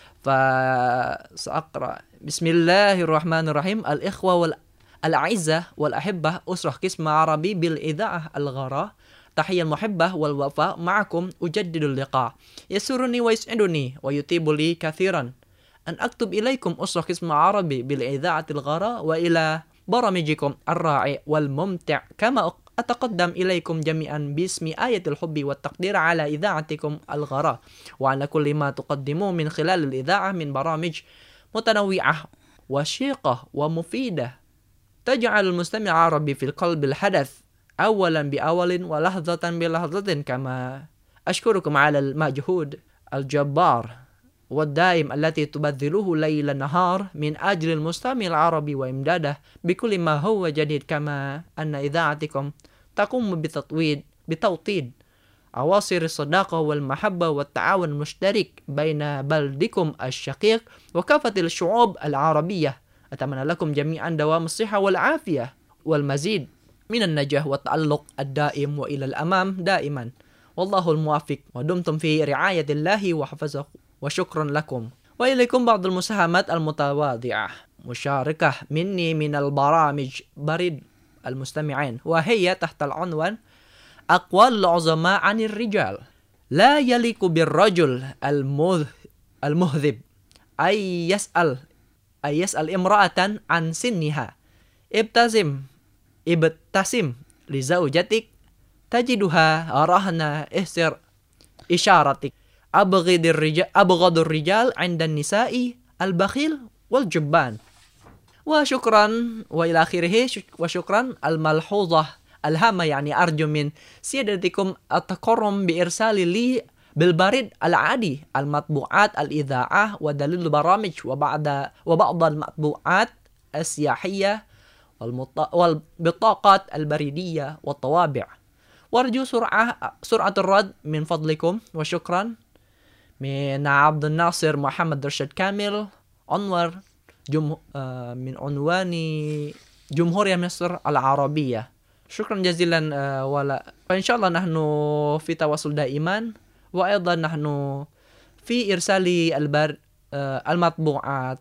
فسأقرأ. بسم الله الرحمن الرحيم. الإخوة والأعزة والأحبة، أسرة قسم عربي بالإذاعة الغراء، تحية المحبة والوفاء معكم. أجدد اللقاء، يسرني ويسعدني ويطيب لي كثيرا أن أكتب إليكم أسرة قسم عربي بالإذاعة الغراء وإلى برامجكم الرائع والممتع، كما أتقدم إليكم جميعا باسم آية الحب والتقدير على إذاعتكم الغراء، وعلى كل ما تقدموه من خلال الإذاعة من برامج متنوعة وشيقة ومفيدة تجعل المستمع العربي في القلب الحدث أولا بأول ولحظة بلحظة. كما أشكركم على المجهود الجبار والدائم التي تبذلوه ليل نهار من أجل المستمع العربي وإمداده بكل ما هو جديد، كما أن إذاعتكم تقوم بتطويد بتوطيد أواصر الصداقة والمحبة والتعاون المشترك بين بلدكم الشقيق وكافة الشعوب العربية. أتمنى لكم جميعا دوام الصحة والعافية والمزيد من النجاح والتألق الدائم وإلى الأمام دائما، والله الموفق، ودمتم في رعاية الله وحفظه، وشكرا لكم. وإليكم بعض المساهمات المتواضعة، مشاركة مني من البرامج بريد المستمعين، وهي تحت العنوان أقوال العظماء عن الرجال. لا يليق بالرجل المذ... المهذب أي يسأل أي يسأل امرأة عن سنها. ابتسم ابتسم لزوجتك تجدها رهن إحسر إشارتك. أبغض الرجال أبغض الرجال عند النساء البخيل والجبان. وشكرا وإلى آخره. وشكرا. الملحوظة الهامة، يعني أرجو من سيادتكم التكرم بإرسال لي بالبريد العادي المطبوعات الإذاعة ودليل البرامج وبعض وبعض المطبوعات السياحية والمط... والبطاقات البريدية والطوابع، وأرجو سرعة سرعة الرد من فضلكم. وشكرا. من عبد الناصر محمد رشيد كامل، عنوان جمه... آه من عنوان جمهورية مصر العربية. شكرا جزيلا. آه ولا فإن شاء الله نحن في تواصل دائما، وأيضا نحن في إرسال البر آه المطبوعات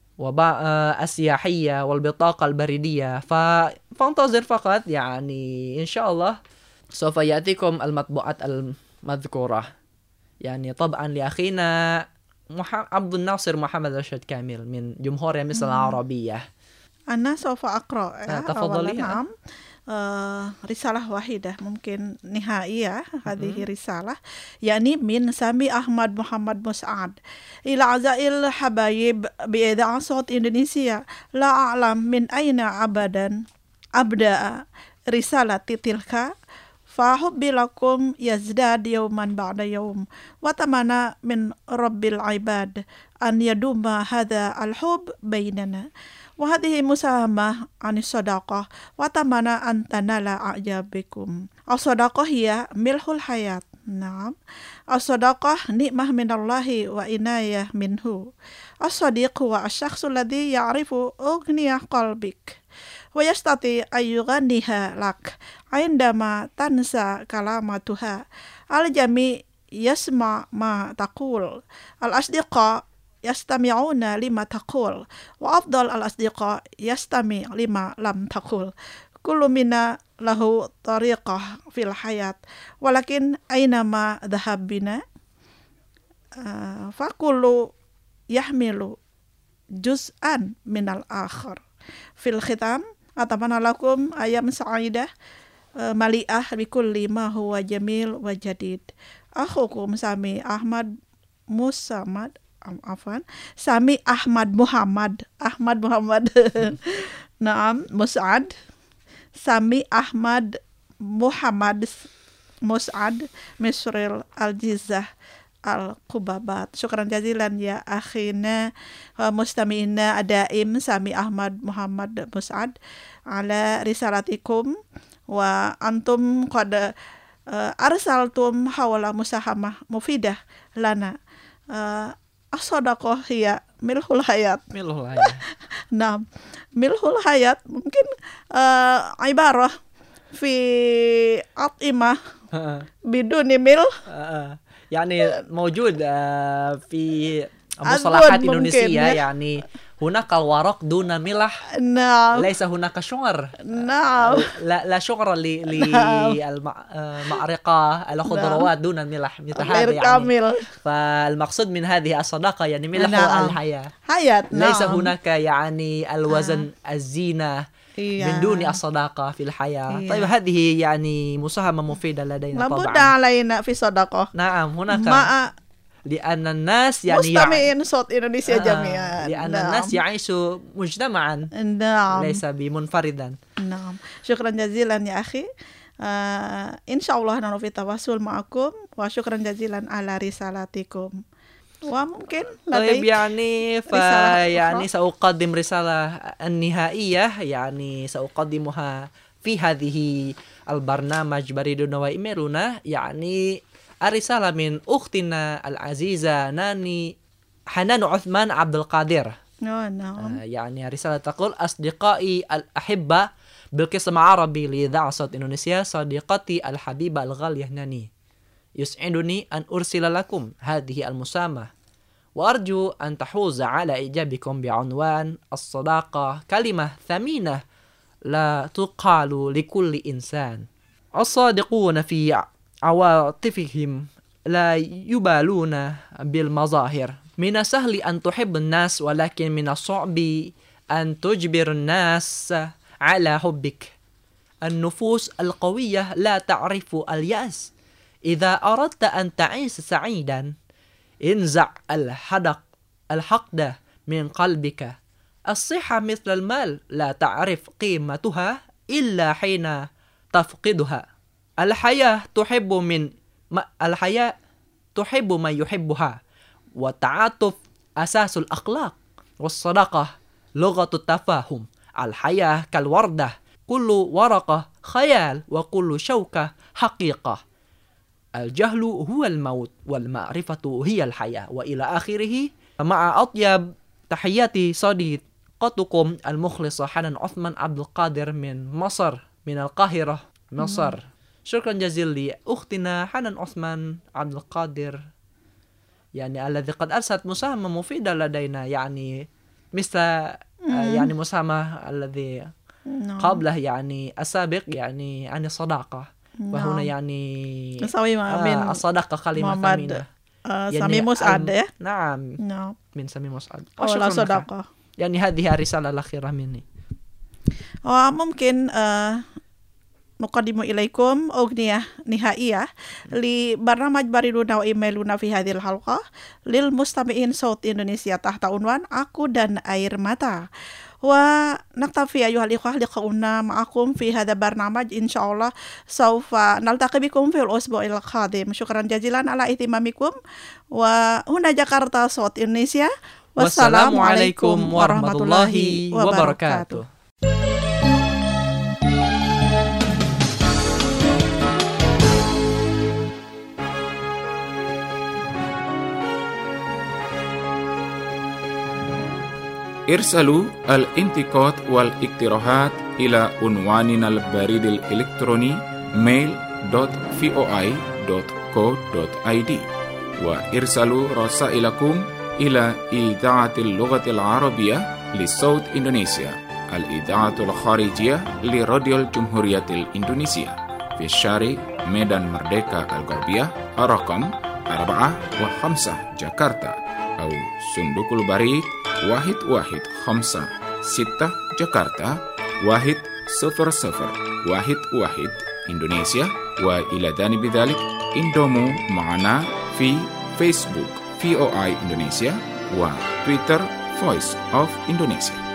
والسياحية والبطاقة البريدية، ف... فانتظر فقط، يعني إن شاء الله سوف يأتيكم المطبوعات المذكورة، يعني طبعا لأخينا مح... عبد الناصر محمد رشيد كامل من جمهورية مصر العربية. أنا سوف أقرأ. آه تفضلي. نعم. آه رسالة واحدة ممكن نهائية هذه رسالة، يعني من سامي أحمد محمد مسعد. إلى أعزائي الحبايب بإذاعة صوت إندونيسيا، لا أعلم من أين أبدا أبدأ رسالة تلك، فحبي لكم يزداد يوما بعد يوم، وأتمنى من رب العباد أن يدوم هذا الحب بيننا. وهذه مساهمة عن الصداقة، وأتمنى أن تنال أعجابكم. الصداقة هي ملح الحياة. نعم، الصداقة نعمة من الله وعناية منه. الصديق هو الشخص الذي يعرف أغنية قلبك ويستطيع أن يغنيها لك عندما تنسى كلماتها. الجميع يسمع ما تقول. الأصدقاء يستمعون لما تقول، وأفضل الأصدقاء يستمع لما لم تقول. كل منا له طريقة في الحياة، ولكن أينما ذهب بنا فكل يحمل جزءا من الآخر. في الختام أتمنى لكم أيام سعيدة مليئة بكل ما هو جميل وجديد. أخوكم سامي أحمد مسامد عفوا سامي أحمد محمد أحمد محمد نعم مسعد سامي أحمد محمد مسعد مصر الجيزة القبابات. شكرا جزيلا يا أخينا مستمعينا الدائم سامي أحمد محمد مسعد على رسالتكم، وأنتم قد أرسلتم حول مساهمة مفيدة لنا. الصداقة هي Milhul Hayat. Milhul Hayat. Nah, Milhul Hayat mungkin uh, ibarah fi at'imah biduni mil. يعني موجود في مصطلحات إندونيسية يعني هناك الورق دون ملح. نعم. ليس هناك شعر. نعم. لا لا شعر للمعرقة الخضروات دون الملح مثل هذا يعني. فالمقصود من هذه الصداقة يعني ملح الحياة. حياة. ليس هناك يعني الوزن الزينة من دون الصداقة في الحياة. طيب هذه يعني مساهمة مفيدة لدينا طبعا. لابد علينا في صداقة. نعم هناك. مع لأن الناس يعني مستمعين صوت إندونيسيا جميعا. لأن نعم. الناس يعيشوا مجتمعا. نعم. ليس بمنفردا. نعم. شكرا جزيلا يا أخي. آه إن شاء الله نحن في تواصل معكم وشكرا جزيلا على رسالتكم. وممكن طيب يعني فيعني سأقدم رسالة النهائية يعني سأقدمها في هذه البرنامج بريدنا وإيميلنا يعني الرسالة من أختنا العزيزة ناني حنان عثمان عبد القادر. نعم. يعني رسالة تقول: أصدقائي الأحبة بالقسم العربي لإذاعة صوت إندونيسيا، صديقتي الحبيبة الغالية ناني، يسعدني أن أرسل لكم هذه المسامة وأرجو أن تحوز على إعجابكم بعنوان الصداقة كلمة ثمينة لا تقال لكل إنسان. الصادقون في عواطفهم لا يبالون بالمظاهر. من السهل أن تحب الناس ولكن من الصعب أن تجبر الناس على حبك. النفوس القوية لا تعرف اليأس. إذا أردت أن تعيش سعيدا انزع الحدق الحقد من قلبك. الصحة مثل المال لا تعرف قيمتها إلا حين تفقدها. الحياة تحب من ما الحياة تحب من يحبها، والتعاطف أساس الأخلاق، والصداقة لغة التفاهم. الحياة كالوردة، كل ورقة خيال وكل شوكة حقيقة. الجهل هو الموت والمعرفة هي الحياة، وإلى آخره. مع أطيب تحياتي صديقتكم المخلصة حنان عثمان عبد القادر من مصر، من القاهرة مصر. شكرا جزيلا لأختنا حنان عثمان عبد القادر يعني الذي قد أرسلت مساهمة مفيدة لدينا يعني مثل يعني مساهمة الذي قبله يعني السابق يعني عن الصداقة. وهنا يعني آه الصداقة كلمة ثمينة. آه سامي مسعد يا. نعم. نعم. من سامي مسعد. ولا صداقة. يعني هذه الرسالة الأخيرة مني. وممكن آه نقدم إليكم أغنية نهائية لبرنامج بريدنا وإيميلنا في هذه الحلقة للمستمعين صوت إندونيسيا تحت عنوان Aku dan Air Mata. ونكتفي أيها الإخوة لقاؤنا معكم في هذا البرنامج. إن شاء الله سوف نلتقي بكم في الأسبوع القادم. شكرا جزيلا على اهتمامكم. وهنا جاكرتا صوت إندونيسيا. والسلام عليكم ورحمة الله وبركاته. ارسلوا الانتقاد والاقتراحات إلى عنواننا البريد الإلكتروني mail dot voi dot co dot id وارسلوا رسائلكم إلى إذاعة اللغة العربية لصوت إندونيسيا، الإذاعة الخارجية لراديو الجمهورية الإندونيسية في الشارع ميدان مردeka الغربية رقم أربعة وخمسة جاكرتا أو صندوق البريد واحد واحد خمسة ستة جاكرتا واحد صفر صفر واحد واحد إندونيسيا. وإلى جانب ذلك انضموا معنا في فيسبوك في أو آي إندونيسيا وتويتر Voice of Indonesia.